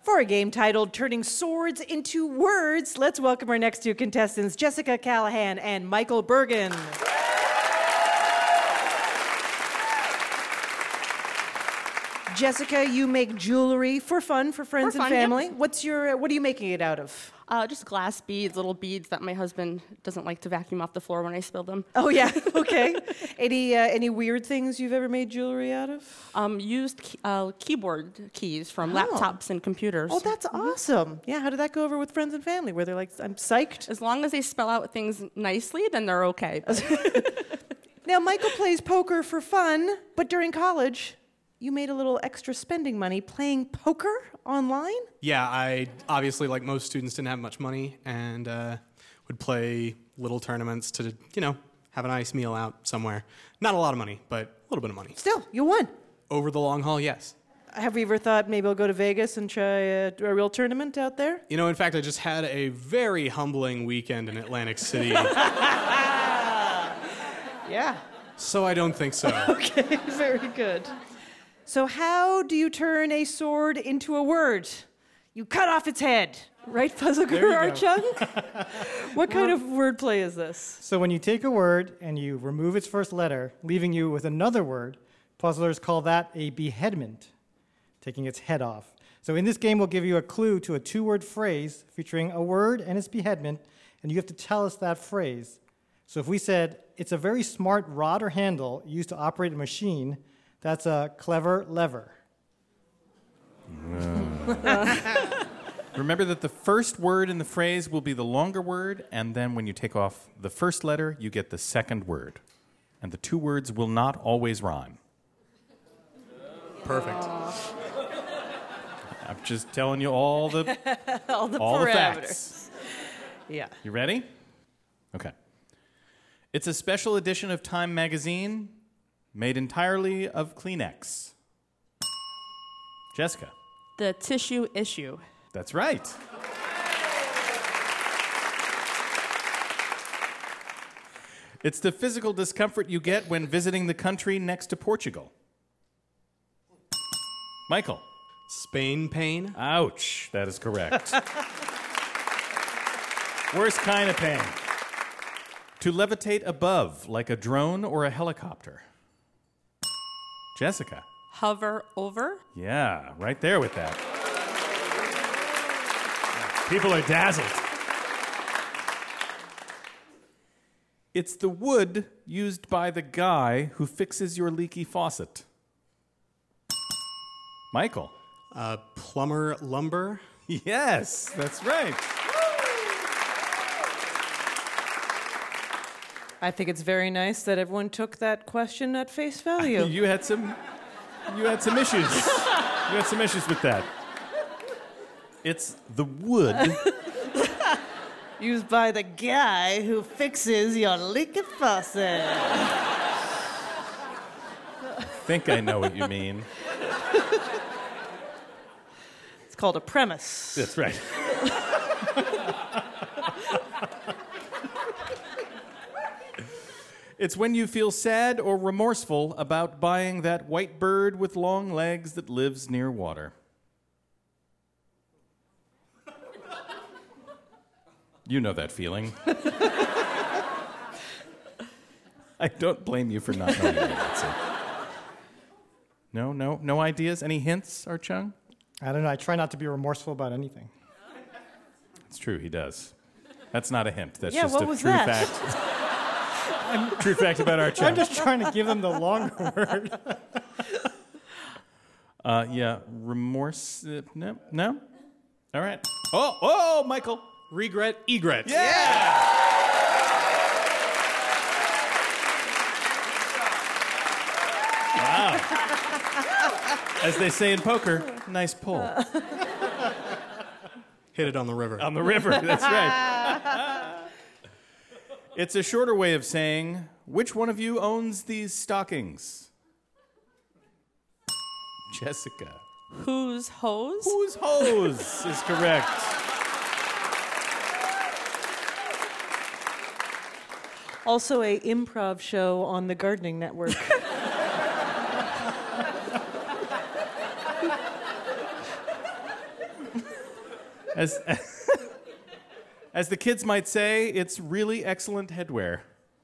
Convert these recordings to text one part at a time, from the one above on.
For a game titled Turning Swords into Words, let's welcome our next two contestants, Jessica Callahan and Michael Bergen. Jessica, you make jewelry for fun, for friends and family. Yep. What are you making it out of? Just glass beads, little beads that my husband doesn't like to vacuum off the floor when I spill them. Oh yeah, okay. Any weird things you've ever made jewelry out of? Used keyboard keys from laptops and computers. Oh, that's awesome. Yeah, how did that go over with friends and family? Where they're like, I'm psyched? As long as they spell out things nicely, then they're okay. Now, Michael plays poker for fun, but during college, you made a little extra spending money playing poker online? Yeah, I obviously, like most students, didn't have much money and would play little tournaments to, have a nice meal out somewhere. Not a lot of money, but a little bit of money. Still, you won. Over the long haul, yes. Have you ever thought maybe I'll go to Vegas and try a real tournament out there? In fact, I just had a very humbling weekend in Atlantic City. Yeah. So I don't think so. Okay, very good. So how do you turn a sword into a word? You cut off its head, right, Puzzle Guru Archung? What kind of wordplay is this? So when you take a word and you remove its first letter, leaving you with another word, puzzlers call that a beheadment, taking its head off. So in this game, we'll give you a clue to a two-word phrase featuring a word and its beheadment, and you have to tell us that phrase. So if we said, it's a very smart rod or handle used to operate a machine, that's a clever lever. Remember that the first word in the phrase will be the longer word, and then when you take off the first letter, you get the second word. And the two words will not always rhyme. Perfect. I'm just telling you all the all the facts. Yeah. You ready? Okay. It's a special edition of Time magazine made entirely of Kleenex. Jessica. The tissue issue. That's right. It's the physical discomfort you get when visiting the country next to Portugal. Michael. Spain pain? Ouch. That is correct. Worst kind of pain. To levitate above, like a drone or a helicopter. Jessica. Hover over. Yeah, right there with that. People are dazzled. It's the wood used by the guy who fixes your leaky faucet. Michael. Plumber lumber? Yes, that's right. I think it's very nice that everyone took that question at face value. You had some issues. You had some issues with that. It's the wood Used by the guy who fixes your leaky faucet. I think I know what you mean. It's called a premise. That's right. It's when you feel sad or remorseful about buying that white bird with long legs that lives near water. You know that feeling. I don't blame you for not knowing the answer. No ideas? Any hints, Archung? I don't know. I try not to be remorseful about anything. It's true, he does. That's not a hint. That's Yeah, just what a was true that? fact. True fact about Archung. I'm just trying to give them the longer word. Yeah, remorse. No? All right. Oh, Michael. Regret, egret. Yeah! Wow. As they say in poker, nice pull. Hit it on the river. On the river, that's right. It's a shorter way of saying, which one of you owns these stockings? Jessica. Whose hose? Whose hose is correct. Also a improv show on the Gardening Network. As the kids might say, it's really excellent headwear.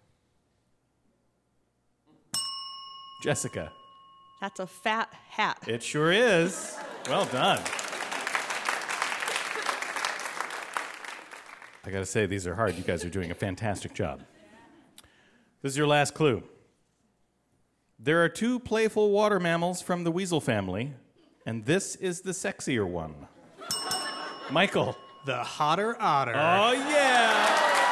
Jessica. That's a fat hat. It sure is. Well done. I gotta say, these are hard. You guys are doing a fantastic job. This is your last clue. There are 2 playful water mammals from the weasel family, and this is the sexier one. Michael. The hotter otter. Oh, yeah.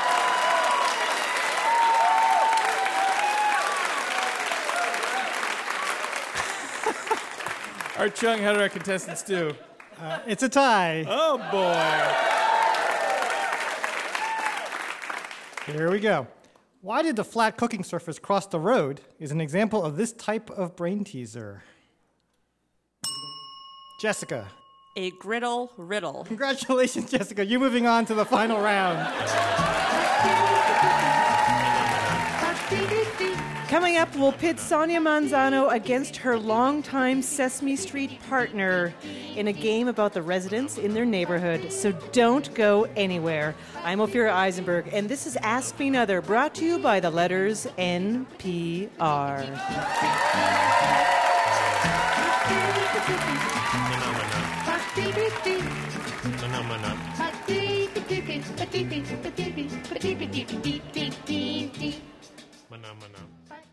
Art Chung, how did our contestants do? It's a tie. Oh, boy. Here we go. Why did the flat cooking surface cross the road is an example of this type of brain teaser. Jessica. A griddle riddle. Congratulations, Jessica. You're moving on to the final round. Coming up, we'll pit Sonia Manzano against her longtime Sesame Street partner in a game about the residents in their neighborhood. So don't go anywhere. I'm Ophira Eisenberg, and this is Ask Me Another, brought to you by the letters NPR. Mana.